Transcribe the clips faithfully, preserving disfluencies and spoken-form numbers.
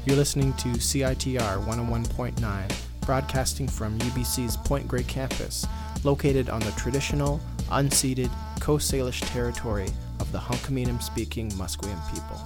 You're listening to C I T R one oh one point nine, broadcasting from U B C's Point Grey campus, located on the traditional, unceded Coast Salish territory of the Hunkaminam-speaking Musqueam people.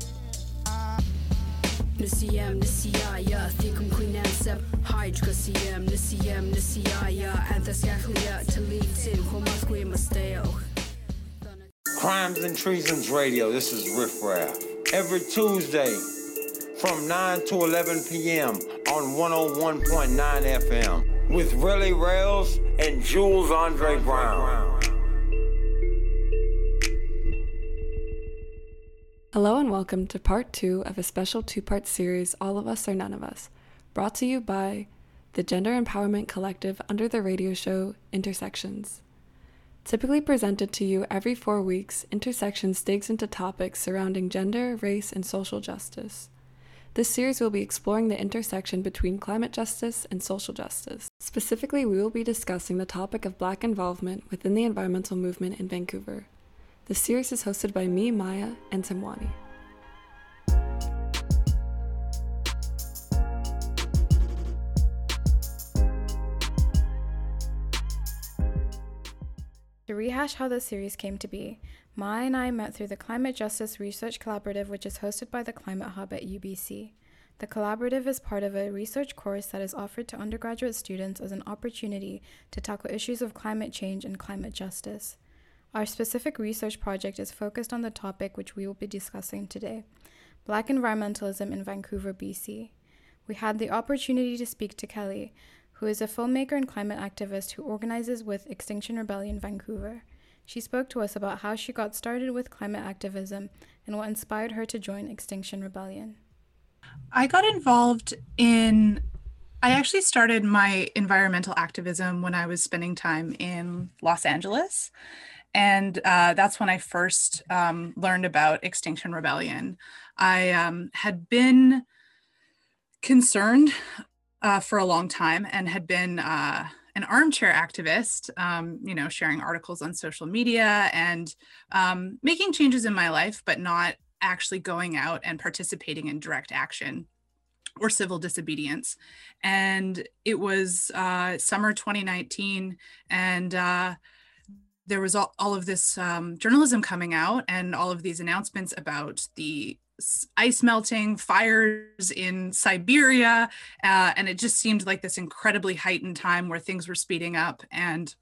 Nisiyam nisiyaya thikum queenam sep hydra siyam nisiyam nisiyaya anthascaclia talitin homasque masteo. Crimes and Treasons Radio. This is Riff Raff. Every Tuesday from nine to eleven p.m. on one oh one point nine F M with Relly Rails and Jules Andre Brown. Hello and welcome to part two of a special two-part series, All of Us or None of Us, brought to you by the Gender Empowerment Collective under the radio show Intersections. Typically presented to you every four weeks, Intersections digs into topics surrounding gender, race, and social justice. This series will be exploring the intersection between climate justice and social justice. Specifically, we will be discussing the topic of Black involvement within the environmental movement in Vancouver. The series is hosted by me, Maya, and Timwani. To rehash how this series came to be, Maya and I met through the Climate Justice Research Collaborative, which is hosted by the Climate Hub at U B C. The collaborative is part of a research course that is offered to undergraduate students as an opportunity to tackle issues of climate change and climate justice. Our specific research project is focused on the topic which we will be discussing today, Black environmentalism in Vancouver, B C. We had the opportunity to speak to Kelly, who is a filmmaker and climate activist who organizes with Extinction Rebellion Vancouver. She spoke to us about how she got started with climate activism and what inspired her to join Extinction Rebellion. I got involved in, I actually started my environmental activism when I was spending time in Los Angeles. And uh, that's when I first um, learned about Extinction Rebellion. I um, had been concerned uh, for a long time and had been uh, an armchair activist, um, you know, sharing articles on social media and um, making changes in my life, but not actually going out and participating in direct action or civil disobedience. And it was uh, summer twenty nineteen, and uh, there was all, all of this um, journalism coming out and all of these announcements about the ice melting, fires in Siberia. Uh, and it just seemed like this incredibly heightened time where things were speeding up. And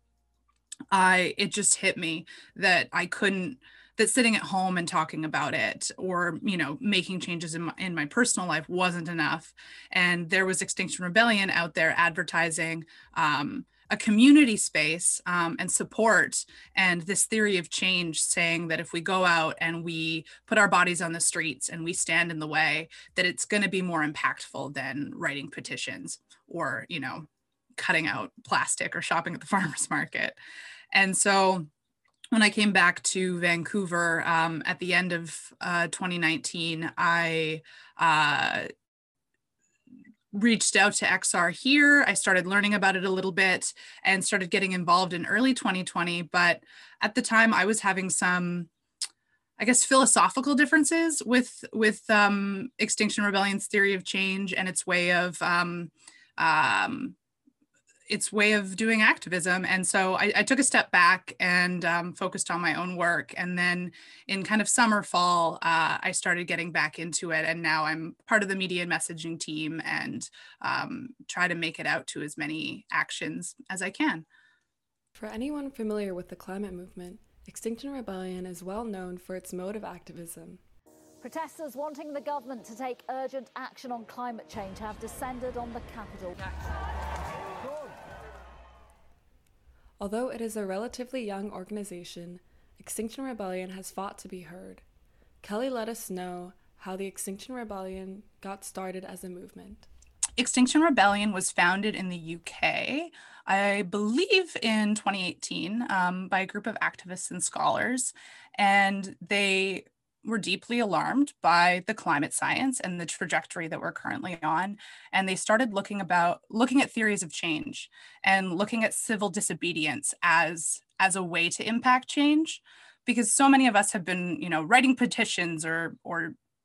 I, it just hit me that I couldn't, that sitting at home and talking about it or, you know, making changes in my, in my personal life wasn't enough. And there was Extinction Rebellion out there advertising, um, a community space um, and support and this theory of change saying that if we go out and we put our bodies on the streets and we stand in the way, that it's going to be more impactful than writing petitions or, you know, cutting out plastic or shopping at the farmer's market. And so when I came back to Vancouver um, at the end of uh, twenty nineteen, I uh, reached out to X R here. I started learning about it a little bit and started getting involved in early twenty twenty. But at the time I was having some, I guess, philosophical differences with, with um, Extinction Rebellion's theory of change and its way of, um, um, its way of doing activism. And so I, I took a step back and um, focused on my own work. And then in kind of summer, fall, uh, I started getting back into it. And now I'm part of the media and messaging team and um, try to make it out to as many actions as I can. For anyone familiar with the climate movement, Extinction Rebellion is well known for its mode of activism. Protesters wanting the government to take urgent action on climate change have descended on the Capitol. Although it is a relatively young organization, Extinction Rebellion has fought to be heard. Kelly let us know how the Extinction Rebellion got started as a movement. Extinction Rebellion was founded in the U K, I believe in twenty eighteen, um, by a group of activists and scholars, and they were deeply alarmed by the climate science and the trajectory that we're currently on. And they started looking about looking at theories of change and looking at civil disobedience as, as a way to impact change, because so many of us have been, you know, writing petitions or, or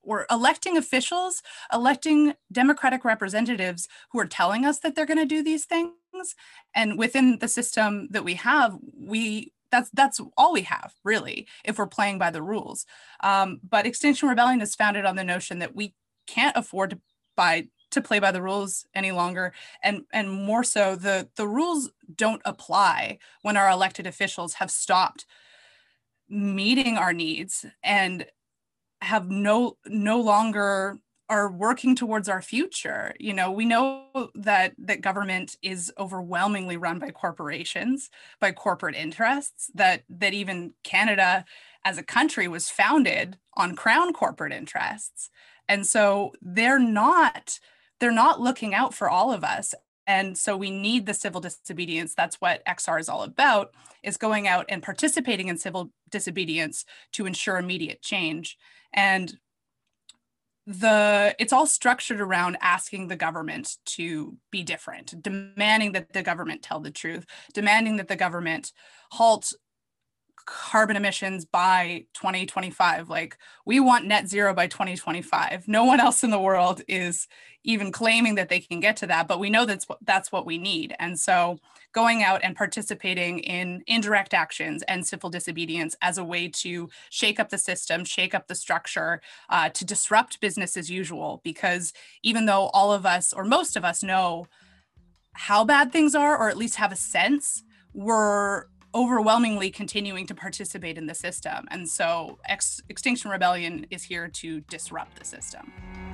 we're electing officials, electing democratic representatives who are telling us that they're going to do these things. And within the system that we have, we that's that's all we have, really, if we're playing by the rules. Um, but Extinction Rebellion is founded on the notion that we can't afford to by to play by the rules any longer, and and more so, the the rules don't apply when our elected officials have stopped meeting our needs and have no no longer are working towards our future. You know, we know that that government is overwhelmingly run by corporations, by corporate interests, that that even Canada as a country was founded on crown corporate interests. And so they're not they're not looking out for all of us. And so we need the civil disobedience. That's what X R is all about, is going out and participating in civil disobedience to ensure immediate change. And the it's all structured around asking the government to be different, demanding that the government tell the truth, demanding that the government halt carbon emissions by twenty twenty-five. Like, we want net zero by twenty twenty-five. No one else in the world is even claiming that they can get to that, but we know that's what that's what we need. And so going out and participating in indirect actions and civil disobedience as a way to shake up the system, shake up the structure, uh, to disrupt business as usual, because even though all of us, or most of us, know how bad things are, or at least have a sense, we're overwhelmingly continuing to participate in the system. And so Ex- Extinction Rebellion is here to disrupt the system.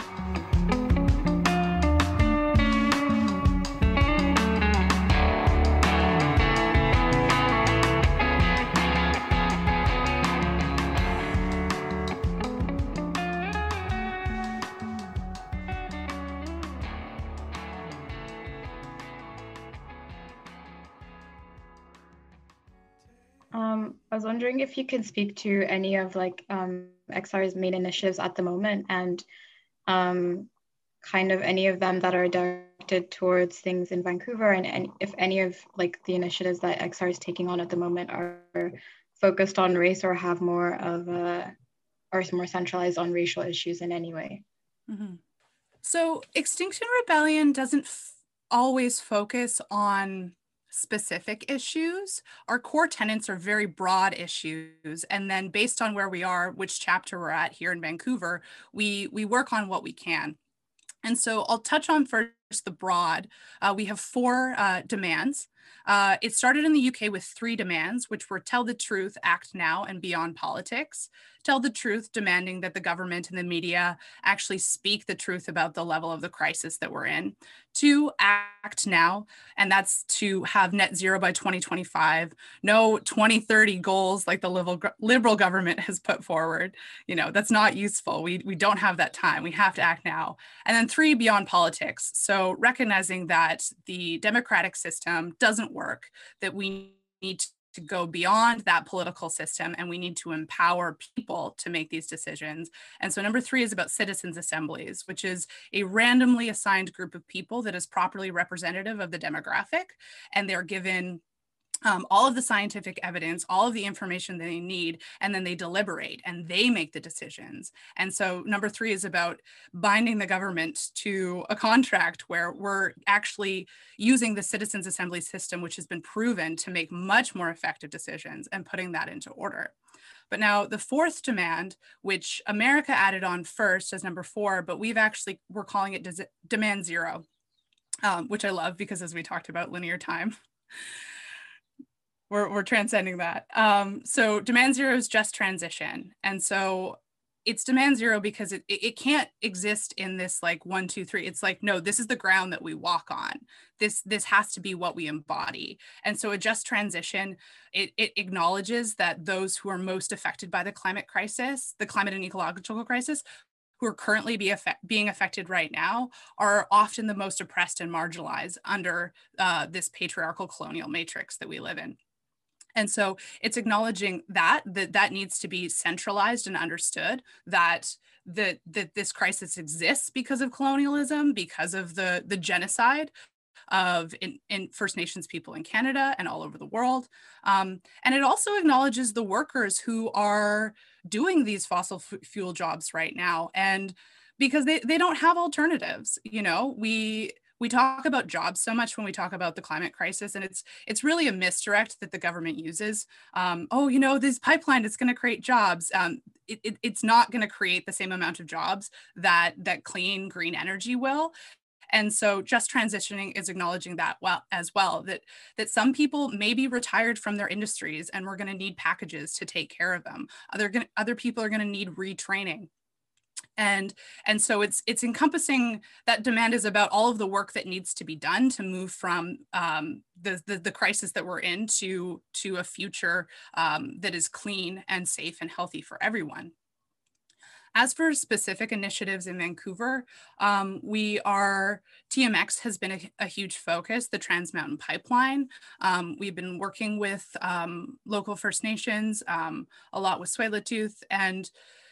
Um, I was wondering if you could speak to any of like um, X R's main initiatives at the moment, and um, kind of any of them that are directed towards things in Vancouver, and, and if any of like the initiatives that X R is taking on at the moment are focused on race or have more of a, are more centralized on racial issues in any way. Mm-hmm. So Extinction Rebellion doesn't f- always focus on specific issues. Our core tenets are very broad issues. And then based on where we are, which chapter we're at here in Vancouver, we, we work on what we can. And so I'll touch on first the broad. Uh, we have four uh, demands. Uh, it started in the U K with three demands, which were tell the truth, act now, and beyond politics. Tell the truth, demanding that the government and the media actually speak the truth about the level of the crisis that we're in. Two, act now, and that's to have net zero by twenty twenty-five. No twenty thirty goals like the liberal, liberal government has put forward. You know, that's not useful. We, we don't have that time. We have to act now. And then three, beyond politics. So recognizing that the democratic system doesn't work, that we need to to go beyond that political system, and we need to empower people to make these decisions. And so number three is about citizens' assemblies, which is a randomly assigned group of people that is properly representative of the demographic, and they're given Um, all of the scientific evidence, all of the information they need, and then they deliberate and they make the decisions. And so number three is about binding the government to a contract where we're actually using the citizens' assembly system, which has been proven to make much more effective decisions, and putting that into order. But now the fourth demand, which America added on first as number four, but we've actually, we're calling it des- demand zero, um, which I love because as we talked about linear time, We're, we're transcending that. Um, so demand zero is just transition. And so it's demand zero because it, it can't exist in this like one, two, three. It's like, no, this is the ground that we walk on. This, this has to be what we embody. And so a just transition, it, it acknowledges that those who are most affected by the climate crisis, the climate and ecological crisis, who are currently be effect, being affected right now, are often the most oppressed and marginalized under uh, this patriarchal colonial matrix that we live in. And so it's acknowledging that, that that needs to be centralized and understood, that, that, that this crisis exists because of colonialism, because of the, the genocide of in, in First Nations people in Canada and all over the world. Um, and it also acknowledges the workers who are doing these fossil f- fuel jobs right now. And because they, they don't have alternatives, you know, we we talk about jobs so much when we talk about the climate crisis, and it's it's really a misdirect that the government uses. Um, oh, you know, this pipeline is going to create jobs. Um, it, it, it's not going to create the same amount of jobs that that clean, green energy will. And so just transitioning is acknowledging that well as well, that, that some people may be retired from their industries and we're going to need packages to take care of them. Other, gonna, other people are going to need retraining. And, and so it's, it's encompassing, that demand is about all of the work that needs to be done to move from um, the, the, the crisis that we're in to, to a future um, that is clean and safe and healthy for everyone. As for specific initiatives in Vancouver, um, we are, T M X has been a, a huge focus, the Trans Mountain Pipeline. Um, we've been working with um, local First Nations, um, a lot with Tsleil-Waututh, and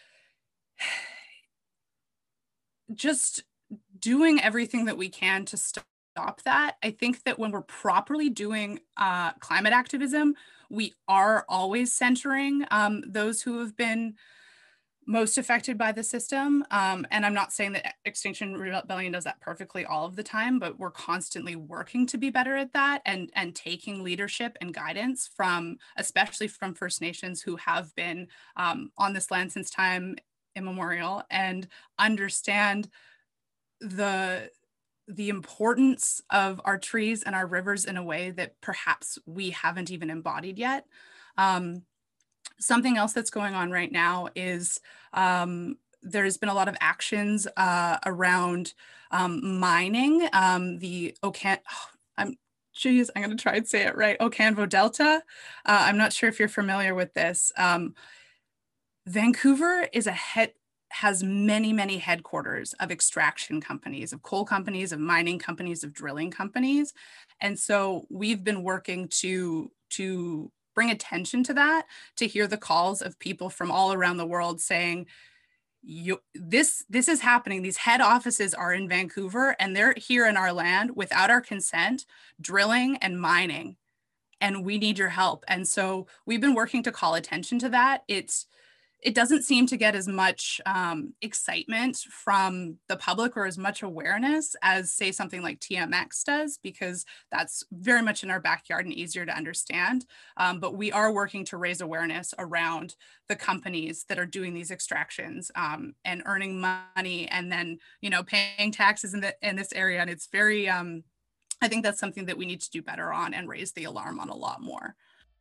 just doing everything that we can to stop that. I think that when we're properly doing uh, climate activism, we are always centering um, those who have been most affected by the system. Um, and I'm not saying that Extinction Rebellion does that perfectly all of the time, but we're constantly working to be better at that and, and taking leadership and guidance from, especially from First Nations who have been um, on this land since time immemorial, and understand the, the importance of our trees and our rivers in a way that perhaps we haven't even embodied yet. Um, Something else that's going on right now is um, there's been a lot of actions uh, around um, mining. Um, the Okan, oh, I'm, geez, I'm going to try and say it right. Okanvo Delta. Uh, I'm not sure if you're familiar with this. Um, Vancouver is a head, has many, many headquarters of extraction companies, of coal companies, of mining companies, of drilling companies. And so we've been working to, to bring attention to that, to hear the calls of people from all around the world saying, you, this, this is happening. These head offices are in Vancouver and they're here in our land without our consent, drilling and mining, and we need your help. And so we've been working to call attention to that. It's, it doesn't seem to get as much um, excitement from the public or as much awareness as, say, something like T M X does, because that's very much in our backyard and easier to understand. Um, but we are working to raise awareness around the companies that are doing these extractions um, and earning money and then, you know, paying taxes in, the, in this area. And it's very, um, I think that's something that we need to do better on and raise the alarm on a lot more.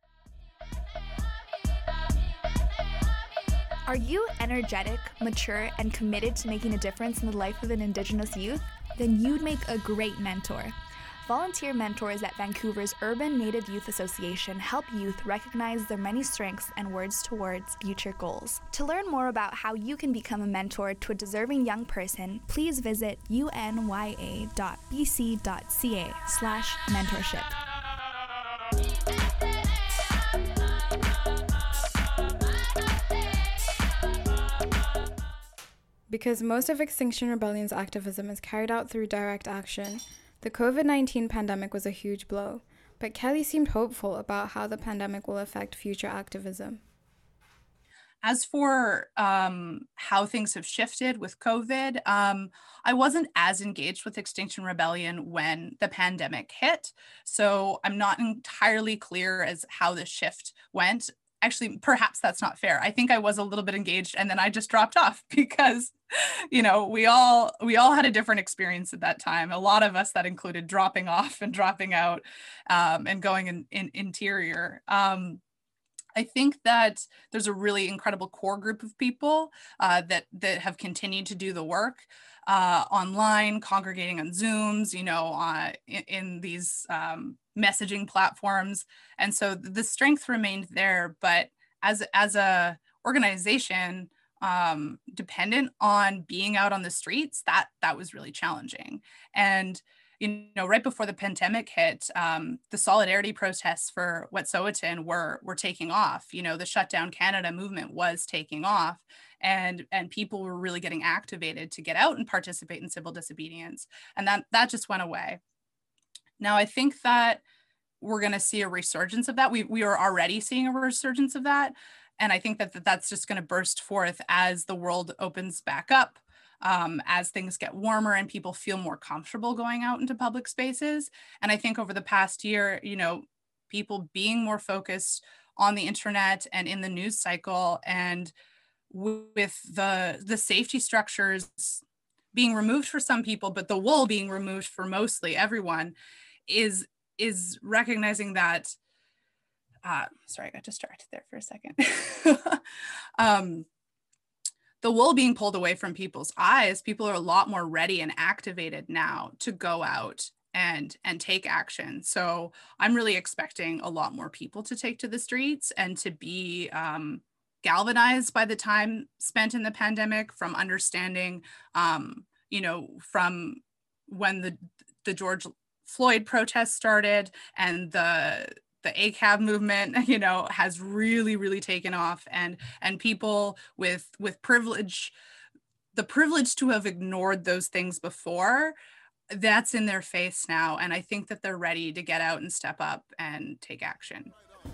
Are you energetic, mature, and committed to making a difference in the life of an Indigenous youth? Then you'd make a great mentor. Volunteer mentors at Vancouver's Urban Native Youth Association help youth recognize their many strengths and words towards future goals. To learn more about how you can become a mentor to a deserving young person, please visit unya.bc.ca slash mentorship. Because most of Extinction Rebellion's activism is carried out through direct action, the COVID nineteen pandemic was a huge blow, but Kelly seemed hopeful about how the pandemic will affect future activism. As for um, how things have shifted with COVID, um, I wasn't as engaged with Extinction Rebellion when the pandemic hit, so I'm not entirely clear as how the shift went. Actually, perhaps that's not fair. I think I was a little bit engaged and then I just dropped off because, you know, we all we all had a different experience at that time. A lot of us, that included dropping off and dropping out um, and going in, in interior. Um, I think that there's a really incredible core group of people uh, that that have continued to do the work uh, online, congregating on Zooms, you know, uh, in, in these um, messaging platforms, and so the strength remained there. But as as a organization um, dependent on being out on the streets, that that was really challenging. And you know, right before the pandemic hit, um, the solidarity protests for Wet'suwet'en were were taking off. You know, the Shut Down Canada movement was taking off, and and people were really getting activated to get out and participate in civil disobedience, and that that just went away. Now, I think that we're going to see a resurgence of that. We, we are already seeing a resurgence of that. And I think that, that that's just going to burst forth as the world opens back up, um, as things get warmer and people feel more comfortable going out into public spaces. And I think over the past year, you know, people being more focused on the internet and in the news cycle, and with the, the safety structures being removed for some people, but the wool being removed for mostly everyone, is is recognizing that, uh, sorry, I got distracted there for a second. um, the wool being pulled away from people's eyes, people are a lot more ready and activated now to go out and, and take action. So I'm really expecting a lot more people to take to the streets and to be um, galvanized by the time spent in the pandemic, from understanding, um, you know, from when the, the George Floyd protests started and the the A C A B movement, you know, has really, really taken off, and and people with with privilege, the privilege to have ignored those things before, that's in their face now. And I think that they're ready to get out and step up and take action.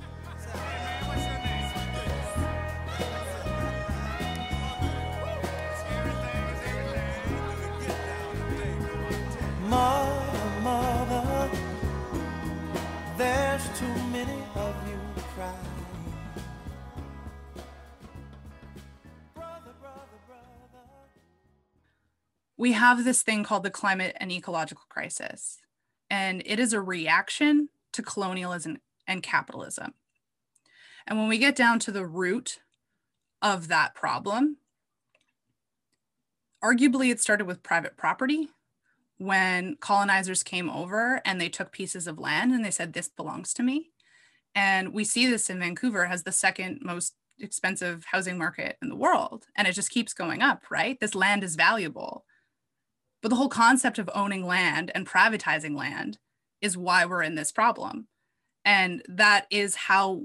Mother, mother, there's too many of you crying. Brother, brother, brother. We have this thing called the climate and ecological crisis, and it is a reaction to colonialism and capitalism. And when we get down to the root of that problem, arguably it started with private property, when colonizers came over and they took pieces of land and they said, this belongs to me. And we see this in Vancouver, has the second most expensive housing market in the world. And it just keeps going up, right? This land is valuable. But the whole concept of owning land and privatizing land is why we're in this problem. And that is how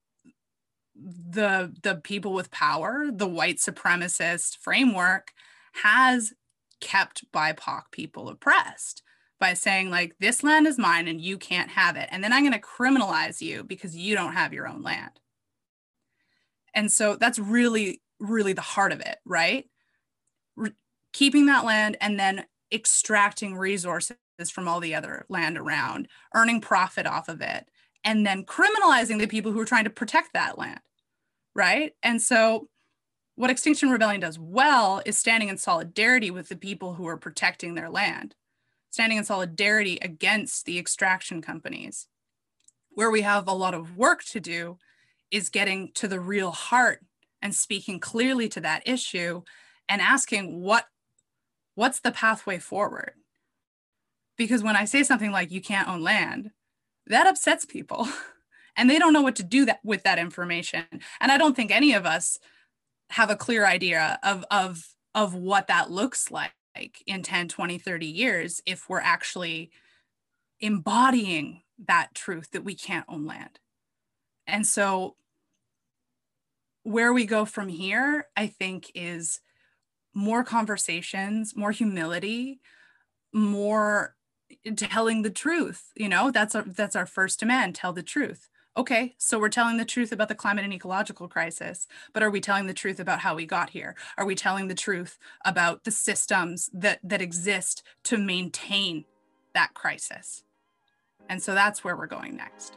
the, the people with power, the white supremacist framework, has kept B I P O C people oppressed by saying, like, this land is mine and you can't have it. And then I'm going to criminalize you because you don't have your own land. And so that's really, really the heart of it, right? Re- keeping that land and then extracting resources from all the other land around, earning profit off of it, and then criminalizing the people who are trying to protect that land, right? And so what Extinction Rebellion does well is standing in solidarity with the people who are protecting their land, standing in solidarity against the extraction companies. Where we have a lot of work to do is getting to the real heart and speaking clearly to that issue and asking what, what's the pathway forward? Because when I say something like, you can't own land, that upsets people and they don't know what to do that, with that information. And I don't think any of us have a clear idea of, of, of what that looks like in ten, twenty, thirty years if we're actually embodying that truth that we can't own land. And so where we go from here, I think, is more conversations, more humility, more telling the truth. You know, that's our, that's our first demand, tell the truth. Okay, so we're telling the truth about the climate and ecological crisis, but are we telling the truth about how we got here? Are we telling the truth about the systems that, that exist to maintain that crisis? And so that's where we're going next.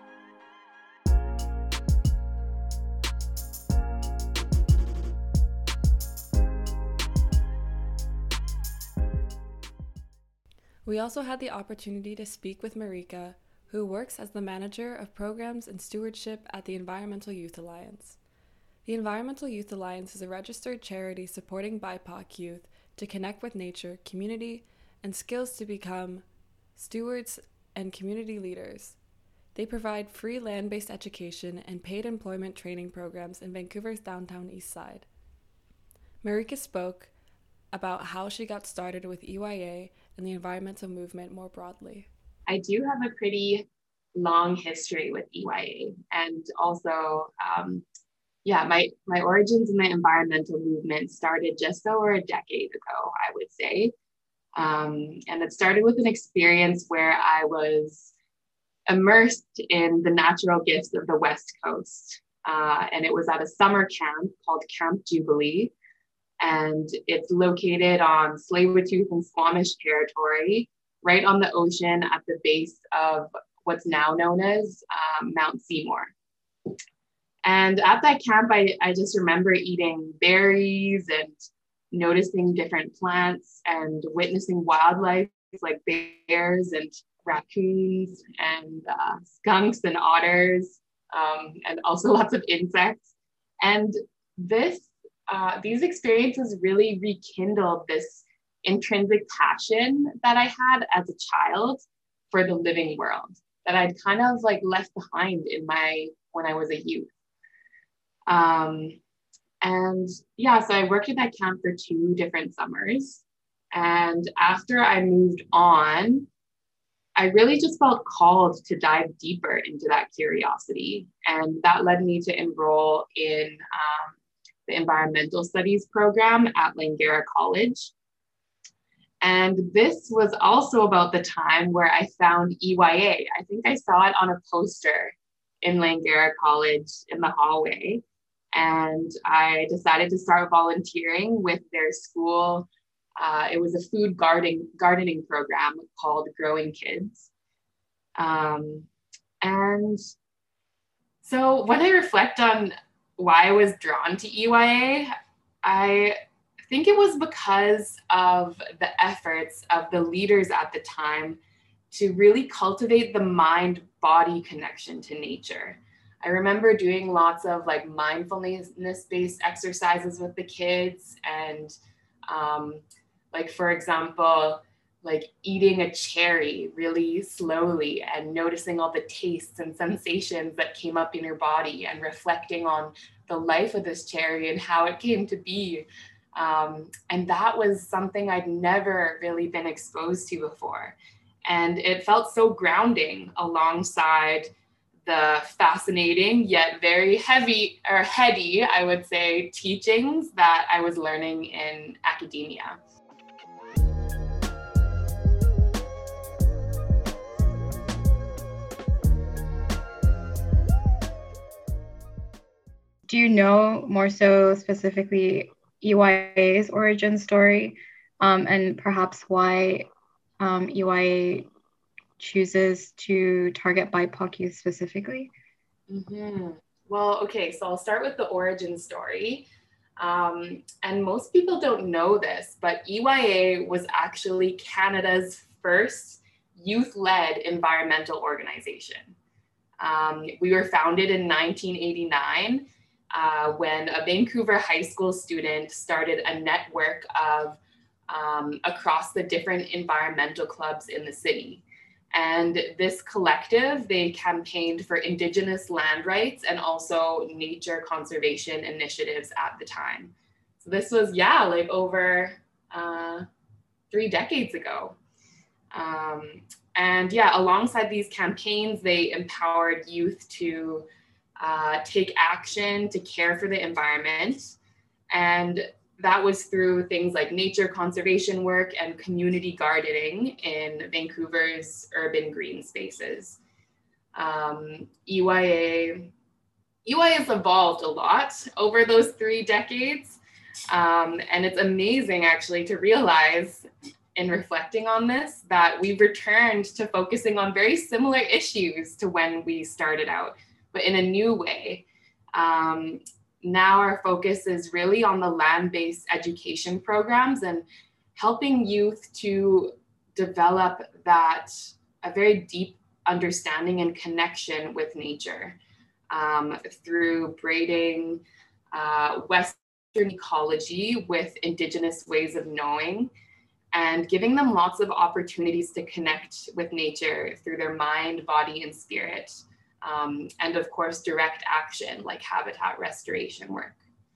We also had the opportunity to speak with Marika, who works as the Manager of Programs and Stewardship at the Environmental Youth Alliance. The Environmental Youth Alliance is a registered charity supporting B I P O C youth to connect with nature, community, and skills to become stewards and community leaders. They provide free land-based education and paid employment training programs in Vancouver's downtown east side. Marika spoke about how she got started with E Y A and the environmental movement more broadly. I do have a pretty long history with E Y A, and also, um, yeah, my, my origins in the environmental movement started just over a decade ago, I would say. Um, and it started with an experience where I was immersed in the natural gifts of the West Coast. Uh, and it was at a summer camp called Camp Jubilee. And it's located on Tsleil-Waututh and Squamish territory, right on the ocean at the base of what's now known as um, Mount Seymour. And at that camp, I, I just remember eating berries and noticing different plants and witnessing wildlife like bears and raccoons and uh, skunks and otters, um, and also lots of insects. And this, uh, these experiences really rekindled this intrinsic passion that I had as a child for the living world that I'd kind of like left behind in my, when I was a youth. Um, and yeah, so I worked at that camp for two different summers. And after I moved on, I really just felt called to dive deeper into that curiosity. And that led me to enroll in um, the environmental studies program at Langara College. And this was also about the time where I found E Y A. I think I saw it on a poster in Langara College in the hallway. And I decided to start volunteering with their school. Uh, it was a food gardening, gardening program called Growing Kids. Um, and so when I reflect on why I was drawn to E Y A, I think it was because of the efforts of the leaders at the time to really cultivate the mind-body connection to nature. I remember doing lots of like mindfulness-based exercises with the kids, and um, like, for example, like eating a cherry really slowly and noticing all the tastes and sensations that came up in your body and reflecting on the life of this cherry and how it came to be. Um, and that was something I'd never really been exposed to before. And it felt so grounding alongside the fascinating yet very heavy or heady, I would say, teachings that I was learning in academia. Do you know more so specifically E Y A's origin story, um, and perhaps why um, E Y A chooses to target B I P O C youth specifically? Mm-hmm. Well, okay, so I'll start with the origin story. Um, and most people don't know this, but E Y A was actually Canada's first youth-led environmental organization. Um, we were founded in nineteen eighty-nine uh, when a Vancouver high school student started a network of um, across the different environmental clubs in the city. And this collective, they campaigned for Indigenous land rights and also nature conservation initiatives at the time. So this was, yeah, like over uh, three decades ago. Um, and yeah, alongside these campaigns, they empowered youth to uh, take action to care for the environment. And that was through things like nature conservation work and community gardening in Vancouver's urban green spaces. Um, E Y A, E Y A has evolved a lot over those three decades. Um, and it's amazing actually to realize in reflecting on this that we've returned to focusing on very similar issues to when we started out, but in a new way. Um, Now our focus is really on the land-based education programs and helping youth to develop that, a very deep understanding and connection with nature um, through braiding uh, Western ecology with Indigenous ways of knowing and giving them lots of opportunities to connect with nature through their mind, body, and spirit. Um, and of course, direct action like habitat restoration work.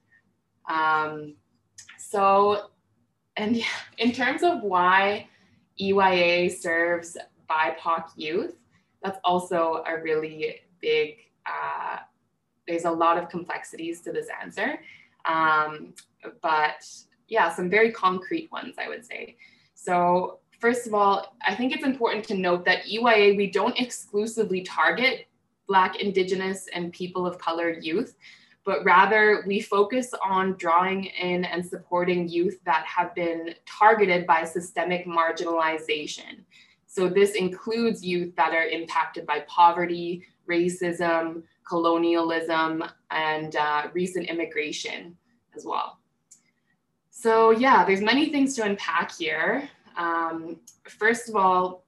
Um, so, and in terms of why E Y A serves B I P O C youth, that's also a really big, uh, there's a lot of complexities to this answer. Um, but yeah, some very concrete ones, I would say. So first of all, I think it's important to note that E Y A, we don't exclusively target Black, Indigenous, and people of color youth, but rather we focus on drawing in and supporting youth that have been targeted by systemic marginalization. So this includes youth that are impacted by poverty, racism, colonialism, and uh, recent immigration as well. So yeah, there's many things to unpack here. Um, first of all,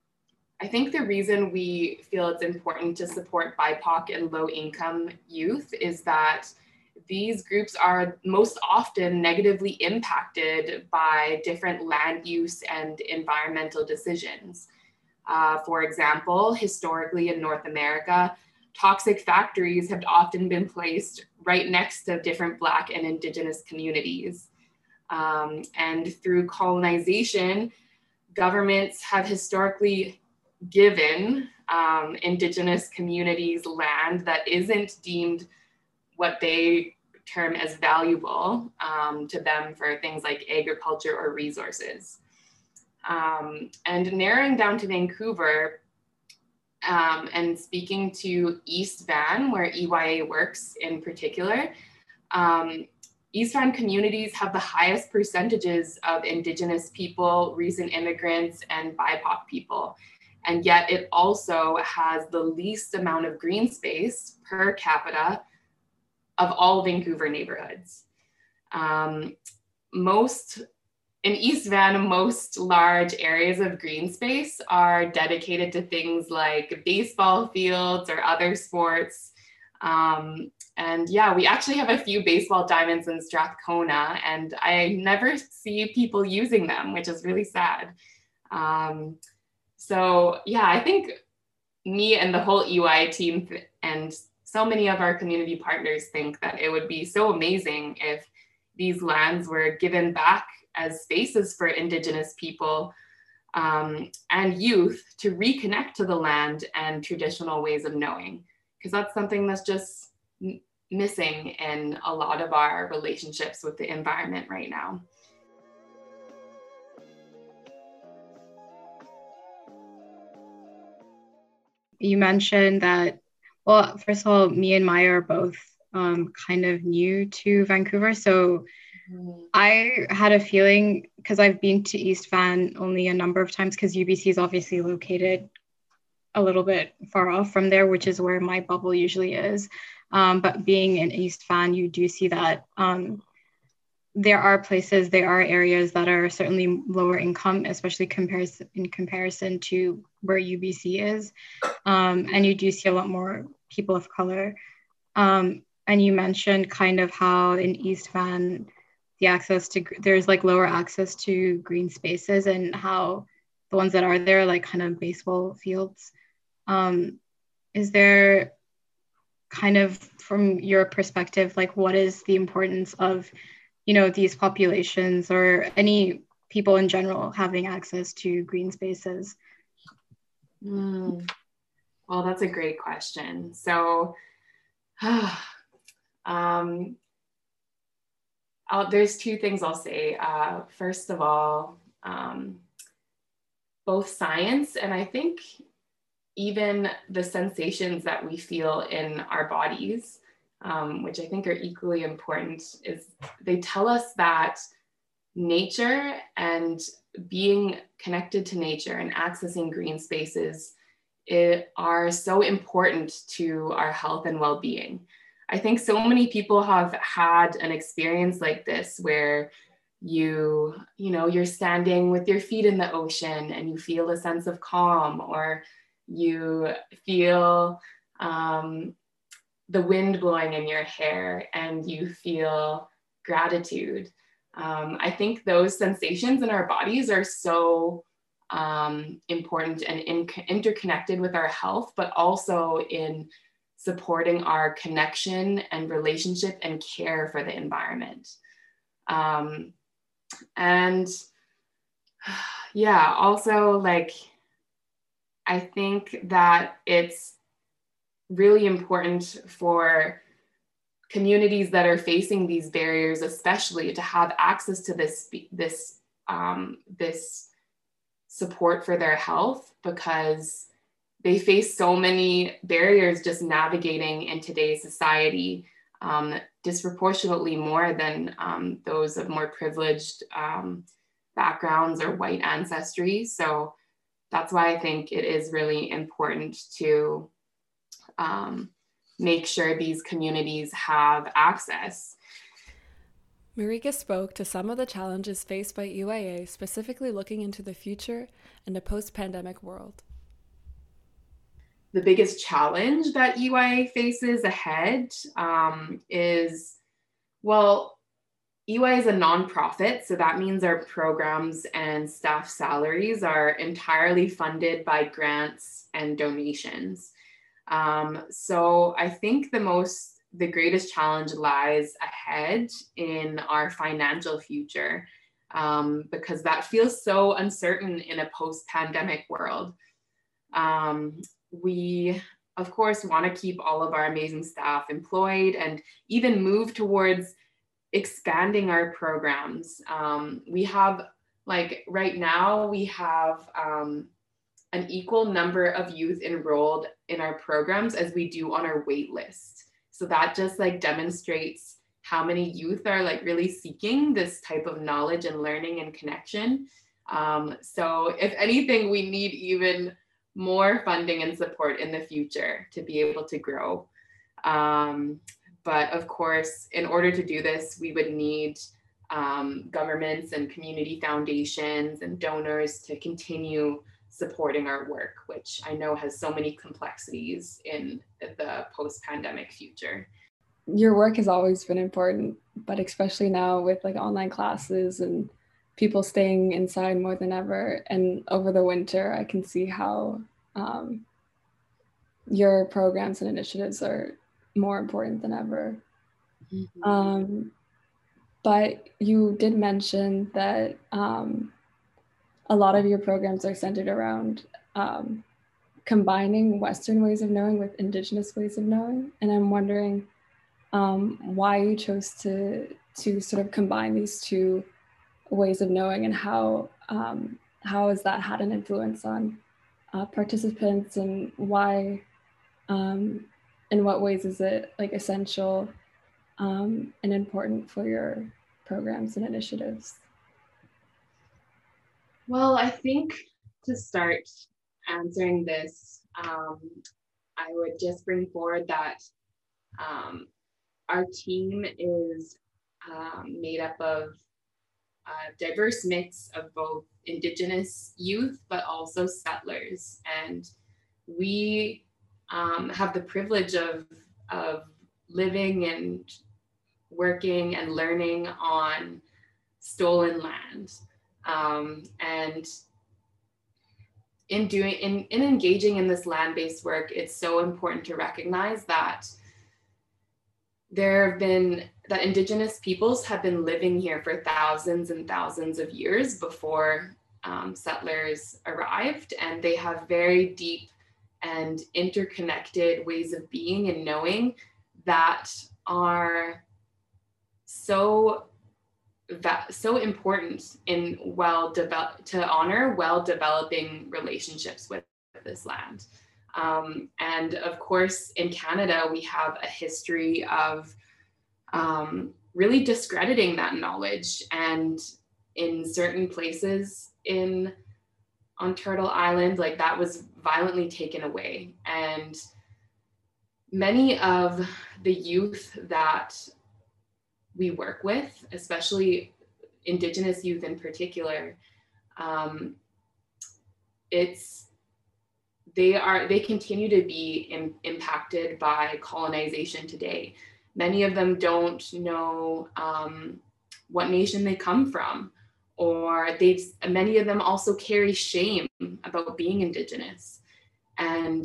I think the reason we feel it's important to support B I P O C and low-income youth is that these groups are most often negatively impacted by different land use and environmental decisions. Uh, for example, historically in North America, toxic factories have often been placed right next to different Black and Indigenous communities. Um, and through colonization, governments have historically given um, Indigenous communities land that isn't deemed what they term as valuable um, to them for things like agriculture or resources. Um, and narrowing down to Vancouver um, and speaking to East Van, where E Y A works in particular, um, East Van communities have the highest percentages of Indigenous people, recent immigrants, and B I P O C people. And yet it also has the least amount of green space per capita of all Vancouver neighborhoods. Um, most, in East Van, most large areas of green space are dedicated to things like baseball fields or other sports. Um, and yeah, we actually have a few baseball diamonds in Strathcona, and I never see people using them, which is really sad. Um, so yeah, I think me and the whole E Y A team th- and so many of our community partners think that it would be so amazing if these lands were given back as spaces for Indigenous people um, and youth to reconnect to the land and traditional ways of knowing, because that's something that's just m- missing in a lot of our relationships with the environment right now. You mentioned that, well, first of all, me and Maya are both um, kind of new to Vancouver. So mm-hmm. I had a feeling, because I've been to East Van only a number of times, because U B C is obviously located a little bit far off from there, which is where my bubble usually is. Um, but being in East Van, you do see that um, there are places, there are areas that are certainly lower income, especially compares, in comparison to where U B C is. Um, and you do see a lot more people of color. Um, and you mentioned kind of how in East Van, the access to, there's like lower access to green spaces, and how the ones that are there, like kind of baseball fields. Um, is there kind of, from your perspective, like what is the importance of, you know, these populations or any people in general having access to green spaces? Mm. Well, that's a great question. So um, I'll, there's two things I'll say. Uh, first of all, um, both science and I think even the sensations that we feel in our bodies, um, which I think are equally important, is they tell us that nature and being connected to nature and accessing green spaces it, are so important to our health and well-being. I think so many people have had an experience like this where you, you know, you're standing with your feet in the ocean and you feel a sense of calm, or you feel um, the wind blowing in your hair and you feel gratitude. Um, I think those sensations in our bodies are so um, important and in, interconnected with our health, but also in supporting our connection and relationship and care for the environment. Um, and yeah, also like, I think that it's really important for communities that are facing these barriers, especially, to have access to this, this um, this support for their health, because they face so many barriers just navigating in today's society, um, disproportionately more than um, those of more privileged um, backgrounds or white ancestry. So that's why I think it is really important to um, make sure these communities have access. Marika spoke to some of the challenges faced by U I A, specifically looking into the future and a post-pandemic world. The biggest challenge that U I A faces ahead um, is, well, U I A is a nonprofit, so that means our programs and staff salaries are entirely funded by grants and donations. Um, so I think the most the greatest challenge lies ahead in our financial future, um, because that feels so uncertain in a post-pandemic world. Um, we, of course, want to keep all of our amazing staff employed and even move towards expanding our programs. Um, we have, like right now, we have um, an equal number of youth enrolled in our programs as we do on our wait list. So that just like demonstrates how many youth are like really seeking this type of knowledge and learning and connection. Um, so if anything, we need even more funding and support in the future to be able to grow. Um, but of course, in order to do this, we would need um, governments and community foundations and donors to continue supporting our work, which I know has so many complexities in the post-pandemic future. Your work has always been important, but especially now with like online classes and people staying inside more than ever. And over the winter, I can see how um, your programs and initiatives are more important than ever. Mm-hmm. Um, but you did mention that um, a lot of your programs are centered around um, combining Western ways of knowing with Indigenous ways of knowing. And I'm wondering um, why you chose to, to sort of combine these two ways of knowing, and how, um, how has that had an influence on uh, participants, and why, um, in what ways is it like essential um, and important for your programs and initiatives? Well, I think to start answering this, um, I would just bring forward that um, our team is um, made up of a diverse mix of both Indigenous youth, but also settlers. And we um, have the privilege of, of living and working and learning on stolen land. Um, and in doing, in, in engaging in this land-based work, it's so important to recognize that there have been, that Indigenous peoples have been living here for thousands and thousands of years before um, settlers arrived, and they have very deep and interconnected ways of being and knowing that are so that so important in well develop to honor well developing relationships with this land. Um, and of course, in Canada, we have a history of um, really discrediting that knowledge. And in certain places in on Turtle Island, like that was violently taken away. And many of the youth that we work with, especially Indigenous youth in particular, um, it's they are they continue to be in, impacted by colonization today. Many of them don't know um, what nation they come from, or they many of them also carry shame about being Indigenous. And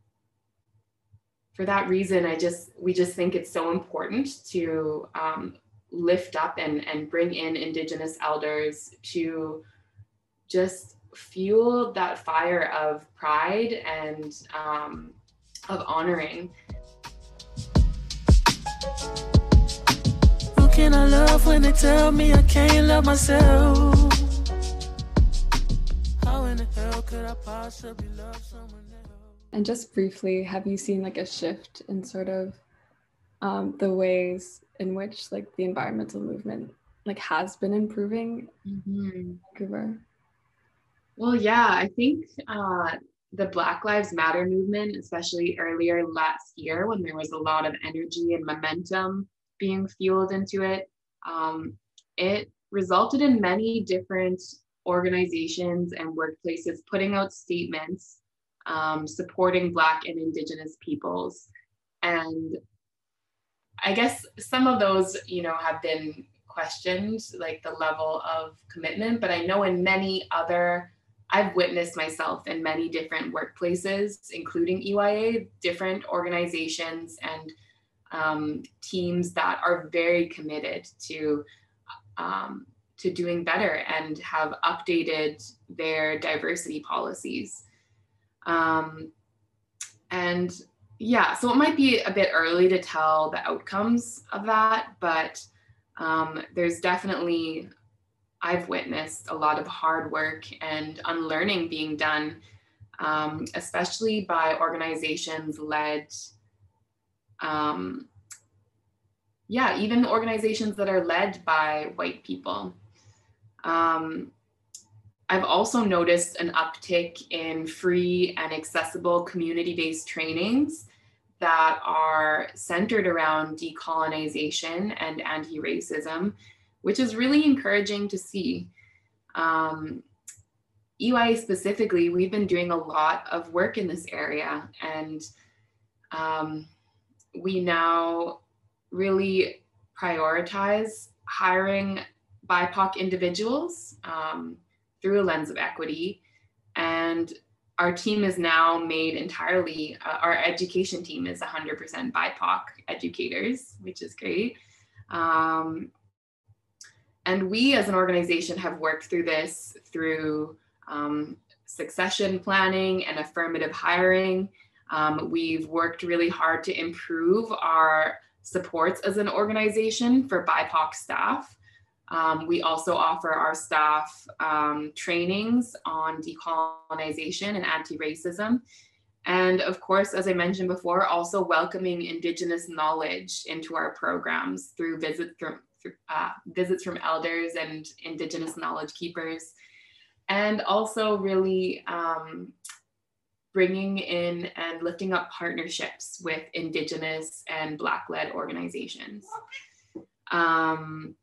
for that reason, I just we just think it's so important to um, lift up and, and bring in Indigenous elders to just fuel that fire of pride and um, of honoring. Who can I love when they tell me I can't love myself? I should be loved someone else. And just briefly, have you seen like a shift in sort of um, the ways in which like the environmental movement like has been improving mm-hmm. in Vancouver? Well, yeah, I think uh, the Black Lives Matter movement, especially earlier last year when there was a lot of energy and momentum being fueled into it, um, it resulted in many different organizations and workplaces putting out statements um, supporting Black and Indigenous peoples. And I guess some of those, you know, have been questioned, like the level of commitment, but I know in many other, I've witnessed myself in many different workplaces, including E Y A, different organizations and um, teams that are very committed to um, to doing better and have updated their diversity policies. Um, and yeah, so it might be a bit early to tell the outcomes of that, but um, there's definitely, I've witnessed a lot of hard work and unlearning being done, um, especially by organizations led, um, yeah, even organizations that are led by white people. Um, I've also noticed an uptick in free and accessible community-based trainings that are centered around decolonization and anti-racism, which is really encouraging to see. Um, E Y A specifically, we've been doing a lot of work in this area, and um, we now really prioritize hiring B I P O C individuals um, through a lens of equity. And our team is now made entirely, uh, our education team is one hundred percent B I P O C educators, which is great. Um, and we as an organization have worked through this through um, succession planning and affirmative hiring. Um, we've worked really hard to improve our supports as an organization for B I P O C staff. Um, we also offer our staff um, trainings on decolonization and anti-racism. And of course, as I mentioned before, also welcoming Indigenous knowledge into our programs through visits from, uh, visits from elders and Indigenous knowledge keepers. And also really um, bringing in and lifting up partnerships with Indigenous and Black-led organizations. Um,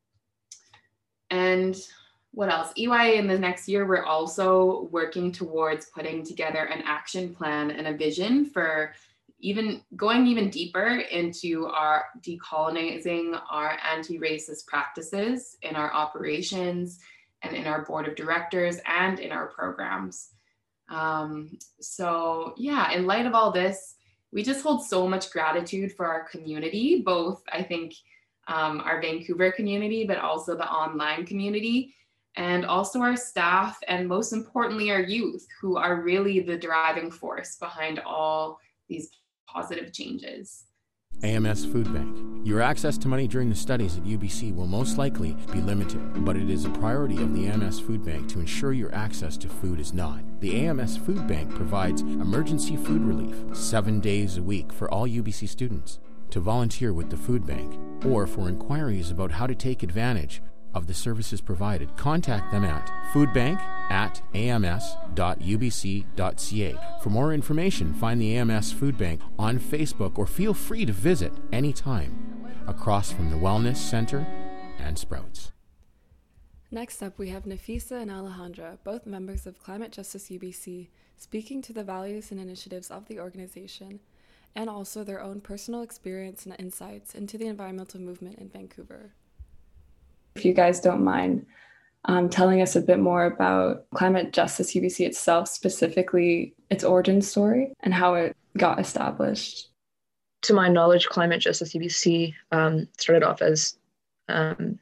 And what else? E Y A in the next year, we're also working towards putting together an action plan and a vision for even going even deeper into our decolonizing our anti-racist practices in our operations and in our board of directors and in our programs. Um, so yeah, in light of all this, we just hold so much gratitude for our community, both I think Um, our Vancouver community, but also the online community, and also our staff, and most importantly, our youth, who are really the driving force behind all these positive changes. A M S Food Bank. Your access to money during the studies at U B C will most likely be limited, but it is a priority of the A M S Food Bank to ensure your access to food is not. The A M S Food Bank provides emergency food relief seven days a week for all U B C students. To volunteer with the food bank, or for inquiries about how to take advantage of the services provided, contact them at foodbank at a m s dot u b c dot c a. For more information, find the A M S Food Bank on Facebook, or feel free to visit anytime across from the Wellness Center and Sprouts. Next up, we have Nafisa and Alejandra, both members of Climate Justice U B C, speaking to the values and initiatives of the organization, and also their own personal experience and insights into the environmental movement in Vancouver. If you guys don't mind um, telling us a bit more about Climate Justice U B C itself, specifically its origin story and how it got established. To my knowledge, Climate Justice U B C um, started off as um,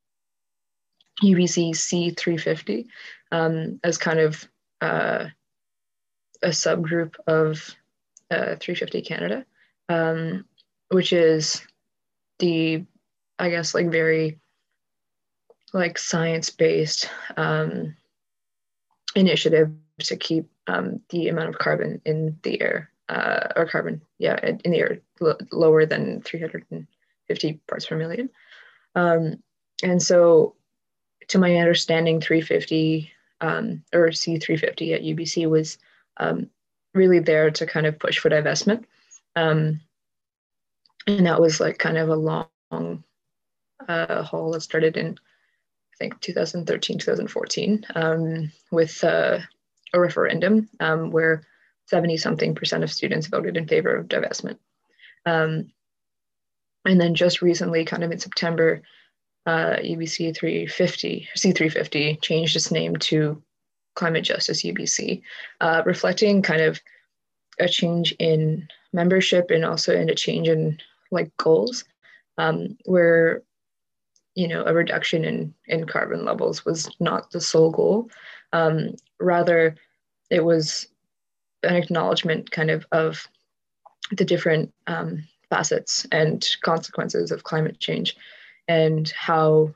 U B C C three fifty, um, as kind of uh, a subgroup of Uh, three fifty Canada, um, which is the, I guess, like very like science-based um, initiative to keep um, the amount of carbon in the air, uh, or carbon, yeah, in the air l- lower than three hundred fifty parts per million. Um, and so, to my understanding, three fifty um, or C three fifty at U B C was um, really there to kind of push for divestment. Um, and that was like kind of a long uh, haul that started in, I think, two thousand thirteen, two thousand fourteen, um, with uh, a referendum um, where seventy something percent of students voted in favor of divestment. Um, and then just recently, kind of in September, uh, U B C three fifty, C three fifty changed its name to Climate Justice U B C, uh, reflecting kind of a change in membership and also in a change in like goals, um, where, you know, a reduction in, in carbon levels was not the sole goal. Um, rather, it was an acknowledgement kind of of the different um, facets and consequences of climate change and how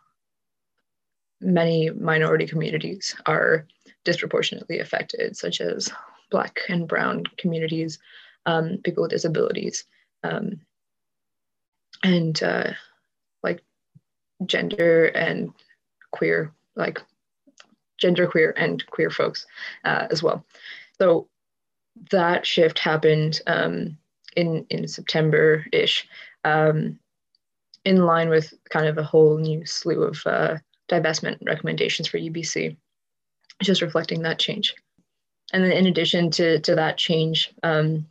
many minority communities are disproportionately affected, such as Black and Brown communities, um, people with disabilities, um, and uh, like gender and queer, like gender queer and queer folks uh, as well. So that shift happened um, in, in September-ish, um, in line with kind of a whole new slew of uh, divestment recommendations for U B C, just reflecting that change. And then in addition to, to that change, um,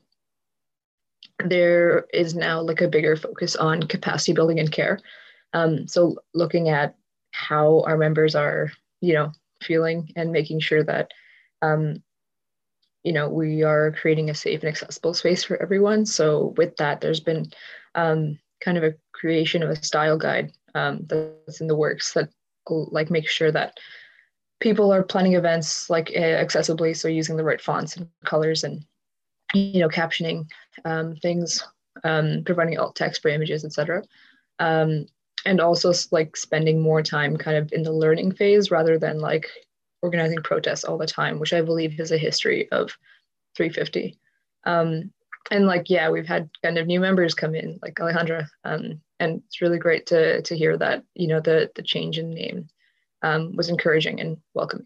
there is now like a bigger focus on capacity building and care. Um, so looking at how our members are, you know, feeling and making sure that, um, you know, we are creating a safe and accessible space for everyone. So with that, there's been um, kind of a creation of a style guide um, that's in the works that will like make sure that people are planning events like accessibly, so using the right fonts and colors and, you know, captioning um, things, um, providing alt text for images, et cetera. Um, and also like spending more time kind of in the learning phase rather than like organizing protests all the time, which I believe is a history of three fifty. Um, and like, yeah, we've had kind of new members come in, like Alejandra, um, and it's really great to to hear that, you know, the the change in name um, was encouraging and welcoming.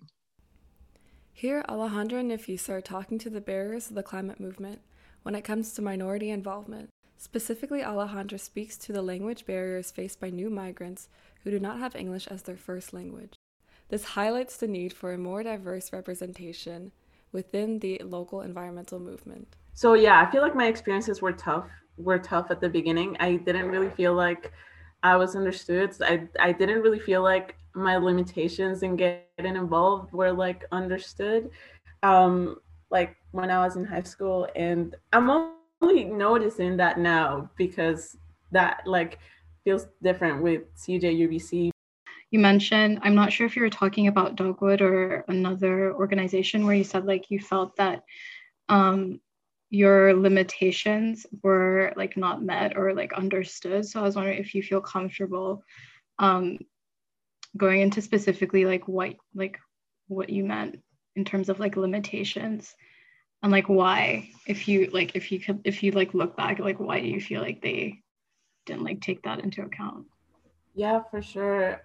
Here, Alejandra and Nafisa are talking to the barriers of the climate movement when it comes to minority involvement. Specifically, Alejandra speaks to the language barriers faced by new migrants who do not have English as their first language. This highlights the need for a more diverse representation within the local environmental movement. So yeah, I feel like my experiences were tough, were tough at the beginning. I didn't really feel like I was understood. I, I didn't really feel like my limitations in getting involved were like understood. Um, like when I was in high school, and I'm only noticing that now because that like feels different with C J U B C. You mentioned, I'm not sure if you were talking about Dogwood or another organization where you said like you felt that um, your limitations were like not met or like understood. So I was wondering if you feel comfortable um, going into specifically like what like what you meant in terms of like limitations and like why, if you like if you could if you like look back, like why do you feel like they didn't like take that into account? Yeah, for sure.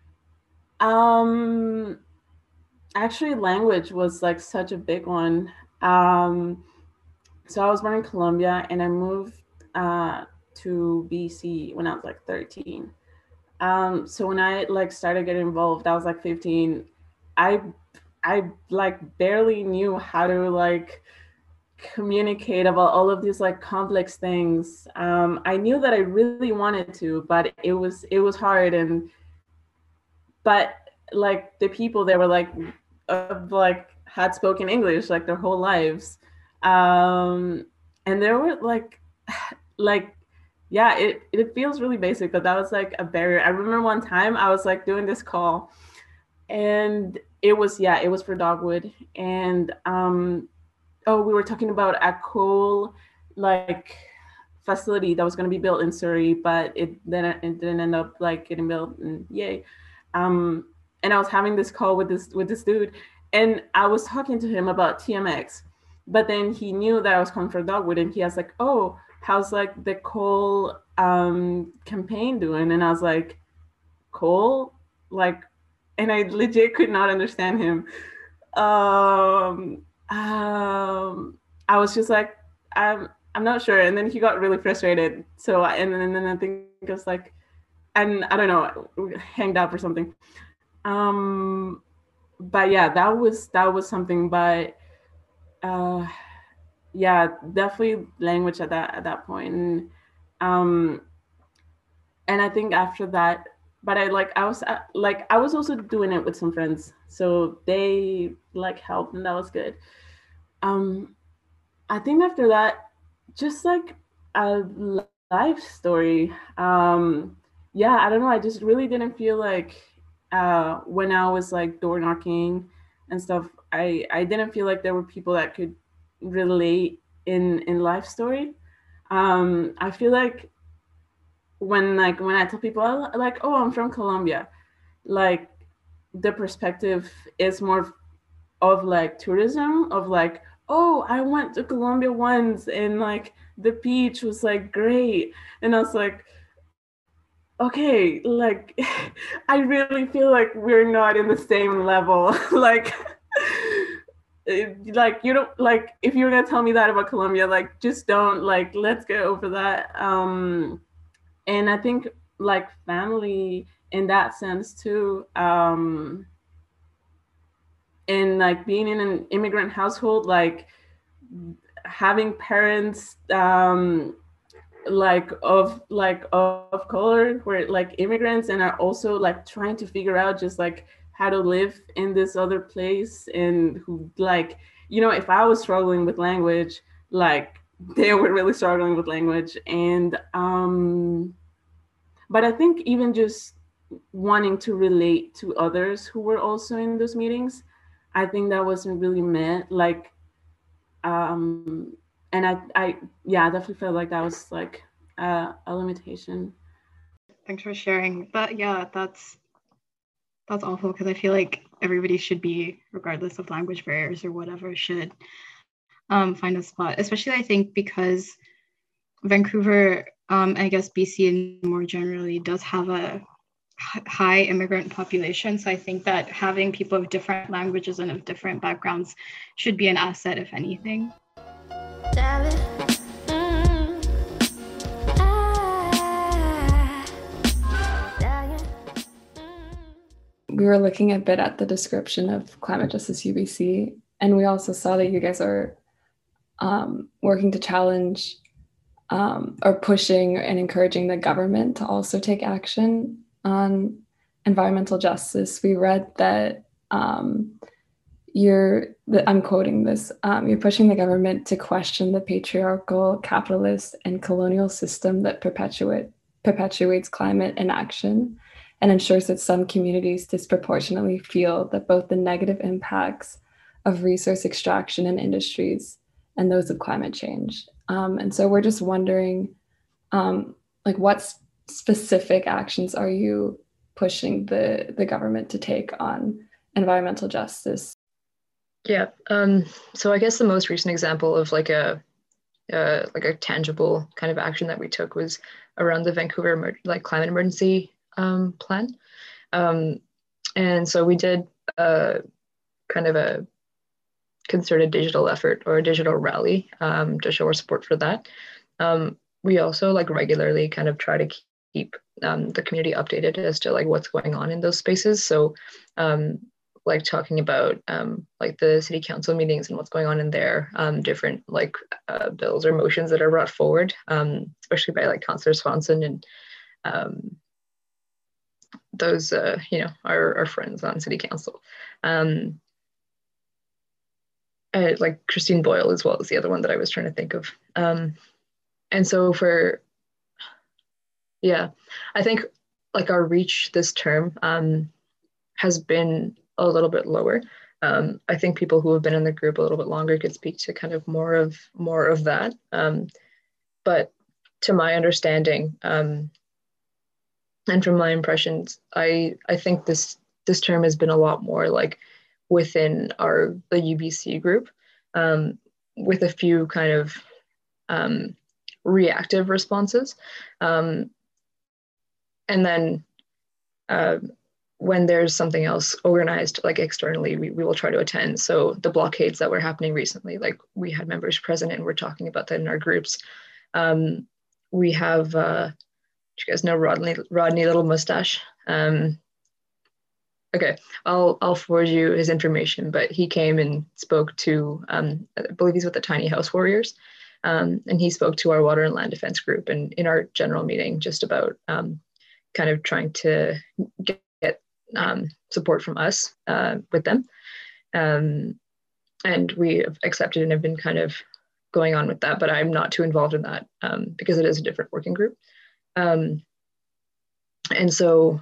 Um, actually, language was like such a big one. Um, so I was born in Colombia, and I moved uh, to B C when I was like thirteen. Um, so when I like started getting involved, I was like fifteen. I I like barely knew how to like communicate about all of these like complex things. Um, I knew that I really wanted to, but it was it was hard. And but like the people that were like uh, like had spoken English like their whole lives, um, and there were like like yeah, it it feels really basic, but that was like a barrier. I remember one time I was like doing this call, and it was yeah, it was for Dogwood, and um, oh, we were talking about a coal like facility that was going to be built in Surrey, but it then it didn't end up like getting built, and yay. Um, and I was having this call with this with this dude, and I was talking to him about T M X, but then he knew that I was calling for Dogwood, and he was like, oh, how's like the coal um, campaign doing? And I was like, coal? Like, and I legit could not understand him. Um, um, I was just like, I'm, I'm not sure. And then he got really frustrated. So, I, and then, and then I think it was like, and I don't know, hanged up or something. Um, but yeah, that was, that was something, but uh, yeah, definitely language at that, at that point. And, um, and I think after that, but I like, I was uh, like, I was also doing it with some friends. So they like helped, and that was good. Um, I think after that, just like a life story. Um, yeah, I don't know. I just really didn't feel like uh, when I was like door knocking and stuff, I, I didn't feel like there were people that could relate in, in life story. Um, I feel like when like when I tell people like, oh, I'm from Colombia, like the perspective is more of like tourism, of like, oh, I went to Colombia once and like the beach was like great. And I was like, okay, like I really feel like we're not in the same level. like like you don't like, if you're gonna tell me that about Colombia, like just don't, like let's get over that. Um and I think like family in that sense too, um and like being in an immigrant household, like having parents um like of like of color who are like immigrants and are also like trying to figure out just like how to live in this other place, and who like, you know, if I was struggling with language, like they were really struggling with language. And um but I think even just wanting to relate to others who were also in those meetings, I think that wasn't really met. Like, um, and I, I, yeah, I definitely felt like that was like uh, a limitation. Thanks for sharing. But yeah, that's that's awful, because I feel like everybody should be, regardless of language barriers or whatever, should um, find a spot. Especially, I think, because Vancouver, um, I guess B C more generally, does have a high immigrant population. So I think that having people of different languages and of different backgrounds should be an asset, if anything. We were looking a bit at the description of Climate Justice U B C, and we also saw that you guys are um, working to challenge um, or pushing and encouraging the government to also take action on environmental justice. We read that um, you're, I'm quoting this, um, you're pushing the government to question the patriarchal, capitalist, and colonial system that perpetuate, perpetuates climate inaction and ensures that some communities disproportionately feel that both the negative impacts of resource extraction and industries and those of climate change. Um, and so we're just wondering, um, like, what specific actions are you pushing the, the government to take on environmental justice? Yeah, um, so I guess the most recent example of like a uh, like a tangible kind of action that we took was around the Vancouver emer- like climate emergency um, plan. Um, and so we did a kind of a concerted digital effort or a digital rally um, to show our support for that. Um, we also like regularly kind of try to keep um, the community updated as to like what's going on in those spaces. So um, like talking about um, like the city council meetings and what's going on in there, um, different like uh, bills or motions that are brought forward, um, especially by like Councillor Swanson and um, those, uh, you know, our, our friends on city council. Um, uh, like Christine Boyle as well as the other one that I was trying to think of. Um, and so for, yeah, I think like our reach this term um, has been a little bit lower. Um, I think people who have been in the group a little bit longer could speak to kind of more of more of that. Um, but to my understanding, um, and from my impressions, I I think this this term has been a lot more like within our the U B C group, um, with a few kind of um, reactive responses. Um, and then uh, when there's something else organized like externally, we, we will try to attend. So the blockades that were happening recently, like we had members present and we're talking about that in our groups. Um, we have, uh, you guys know Rodney, Rodney Little Mustache. Um, okay, I'll, I'll forward you his information, but he came and spoke to, um, I believe he's with the Tiny House Warriors. Um, and he spoke to our water and land defense group and in our general meeting just about um, kind of trying to get, get um, support from us uh, with them. Um, and we have accepted and have been kind of going on with that, but I'm not too involved in that um, because it is a different working group. Um, and so,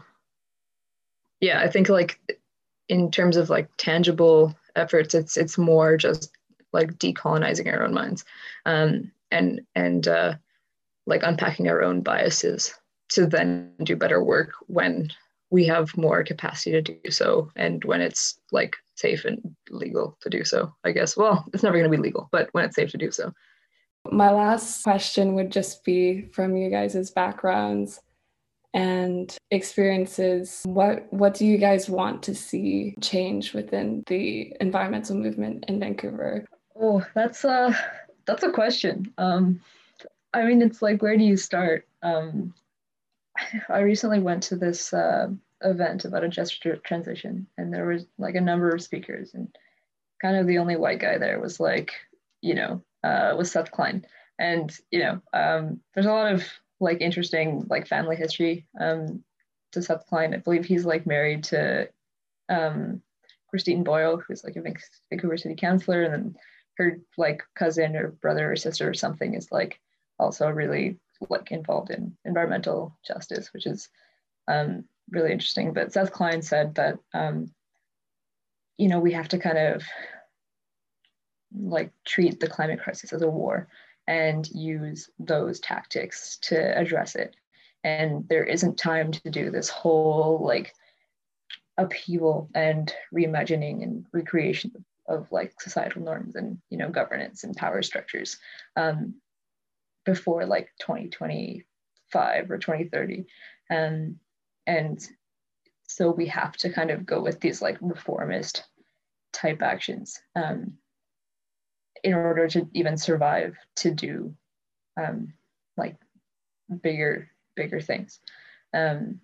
yeah, I think like in terms of like tangible efforts, it's it's more just like decolonizing our own minds um, and and uh, like unpacking our own biases to then do better work when we have more capacity to do so and when it's like safe and legal to do so, I guess. Well, it's never going to be legal, but when it's safe to do so. My last question would just be from you guys' backgrounds and experiences. What what do you guys want to see change within the environmental movement in Vancouver? Oh, that's a that's a question. Um, I mean, it's like, where do you start? Um, I recently went to this uh, event about a gesture transition, and there was like a number of speakers, and kind of the only white guy there was like, you know, uh, was Seth Klein, and you know, um, there's a lot of like interesting like family history um, to Seth Klein. I believe he's like married to um, Christine Boyle, who's like a Vancouver City Councillor, and then her like cousin or brother or sister or something is like also really like involved in environmental justice, which is um, really interesting. But Seth Klein said that, um, you know, we have to kind of like treat the climate crisis as a war and use those tactics to address it. And there isn't time to do this whole like upheaval and reimagining and recreation of like societal norms and, you know, governance and power structures um, before like twenty twenty-five or twenty thirty. Um, and so we have to kind of go with these like reformist type actions um, in order to even survive to do um, like bigger, bigger things. Um,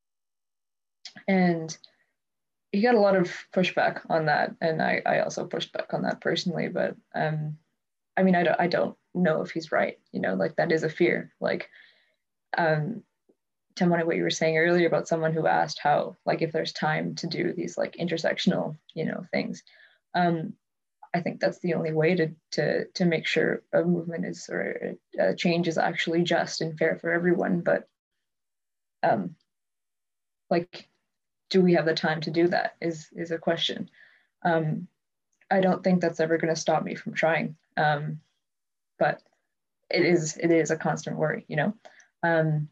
and he got a lot of pushback on that, and I, I also pushed back on that personally. But um, I mean, I don't I don't know if he's right. You know, like that is a fear. Like, um, Timon, what you were saying earlier about someone who asked how, like, if there's time to do these like intersectional, you know, things. Um, I think that's the only way to to to make sure a movement is or a change is actually just and fair for everyone. But um, like, do we have the time to do that is is a question. Um, I don't think that's ever going to stop me from trying, um, but it is it is a constant worry, you know. Um,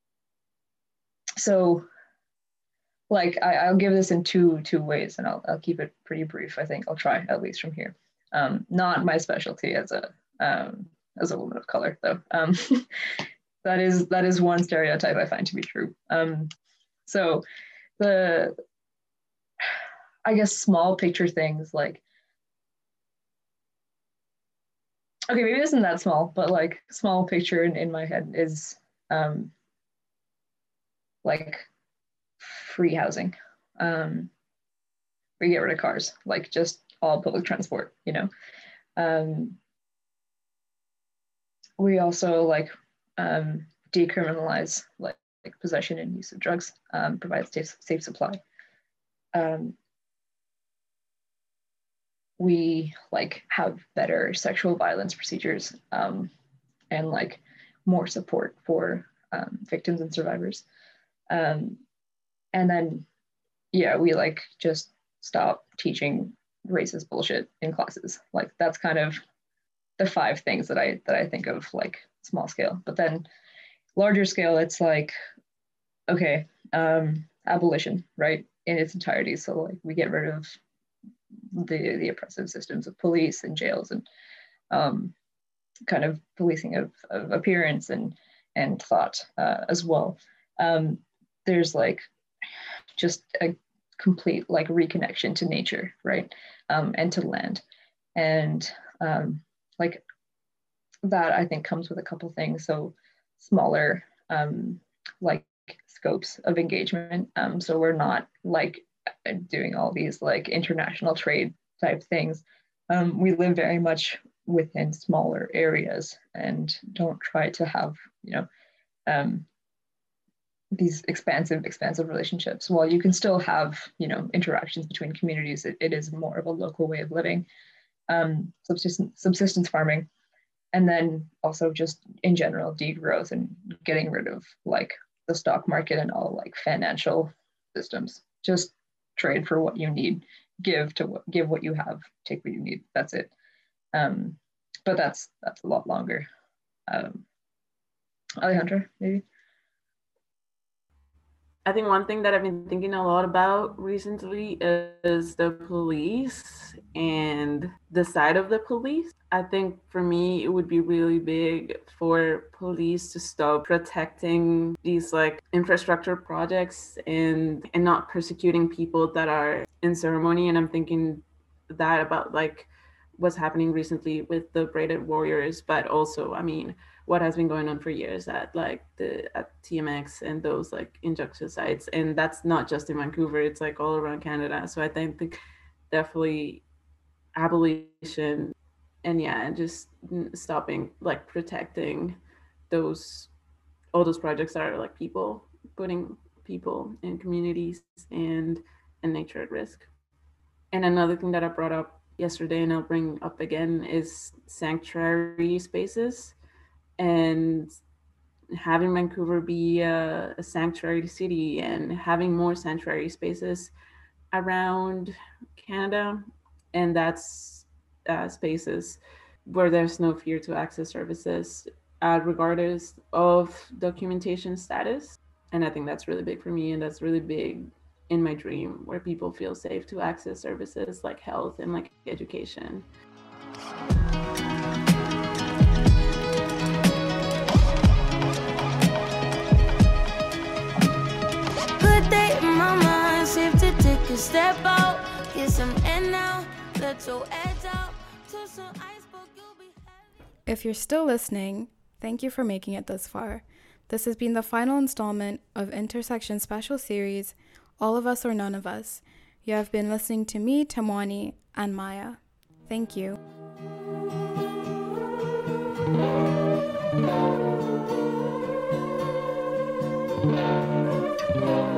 so, like, I, I'll give this in two two ways, and I'll I'll keep it pretty brief. I think I'll try at least from here. Um, not my specialty as a um, as a woman of color, though. Um, that is that is one stereotype I find to be true. Um, so. The, I guess, small picture things like, okay, maybe it isn't that small, but like small picture in, in my head is um, like free housing. Um, we get rid of cars, like just all public transport, you know. Um, we also like um, decriminalize like like possession and use of drugs, um, provide safe, safe supply. Um, we like have better sexual violence procedures um, and like more support for um, victims and survivors. Um, and then, yeah, we like just stop teaching racist bullshit in classes. Like that's kind of the five things that I that I think of like small scale. But then larger scale, it's like, okay, um, abolition, right, in its entirety. So like we get rid of the the oppressive systems of police and jails and um, kind of policing of, of appearance and and thought uh, as well. Um, there's like just a complete like reconnection to nature, right, um, and to land, and um, like that I think comes with a couple things. So smaller um, like scopes of engagement. Um, so we're not like doing all these like international trade type things. Um, we live very much within smaller areas and don't try to have, you know, um, these expansive, expansive relationships. While you can still have, you know, interactions between communities, it, it is more of a local way of living. Um, subsistence, subsistence farming, and then also just in general degrowth and getting rid of like the stock market and all like financial systems. Just trade for what you need, give to what, give what you have, take what you need. That's it. Um, but that's that's a lot longer. Um, Alejandra, maybe. I think one thing that I've been thinking a lot about recently is the police and the side of the police. I think for me, it would be really big for police to stop protecting these like infrastructure projects and and not persecuting people that are in ceremony. And I'm thinking that about like what's happening recently with the Braided Warriors, but also, I mean, what has been going on for years at like the at T M X and those like injustice sites. And that's not just in Vancouver, it's like all around Canada. So I think, think definitely abolition and yeah, just stopping like protecting those, all those projects that are like people, putting people in communities and, and nature at risk. And another thing that I brought up yesterday and I'll bring up again is sanctuary spaces. And having Vancouver be a, a sanctuary city and having more sanctuary spaces around Canada. And that's uh, spaces where there's no fear to access services, uh, regardless of documentation status. And I think that's really big for me. And that's really big in my dream, where people feel safe to access services like health and like education. Take a step out, get some air now, let your edge out, to some iceberg, you'll be heavy. If you're still listening, thank you for making it this far. This has been the final installment of Intersection Special Series, All of Us or None of Us. You have been listening to me, Tamwani, and Maya. Thank you. Thank you.